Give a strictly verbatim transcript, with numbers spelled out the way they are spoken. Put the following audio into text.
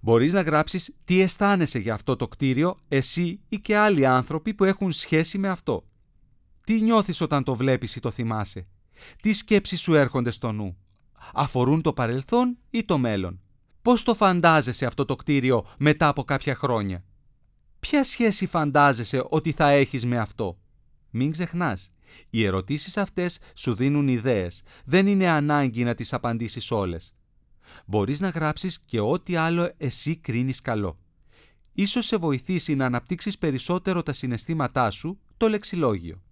Μπορείς να γράψεις τι αισθάνεσαι για αυτό το κτίριο, εσύ ή και άλλοι άνθρωποι που έχουν σχέση με αυτό. Τι νιώθεις όταν το βλέπεις ή το θυμάσαι? Τι σκέψεις σου έρχονται στο νου? Αφορούν το παρελθόν ή το μέλλον? Πώς το φαντάζεσαι αυτό το κτίριο μετά από κάποια χρόνια? Ποια σχέση φαντάζεσαι ότι θα έχεις με αυτό? Μην ξεχνάς, οι ερωτήσεις αυτές σου δίνουν ιδέες, δεν είναι ανάγκη να τις απαντήσεις όλες. Μπορείς να γράψεις και ό,τι άλλο εσύ κρίνεις καλό. Ίσως σε βοηθήσει να αναπτύξεις περισσότερο τα συναισθήματά σου το λεξιλόγιο.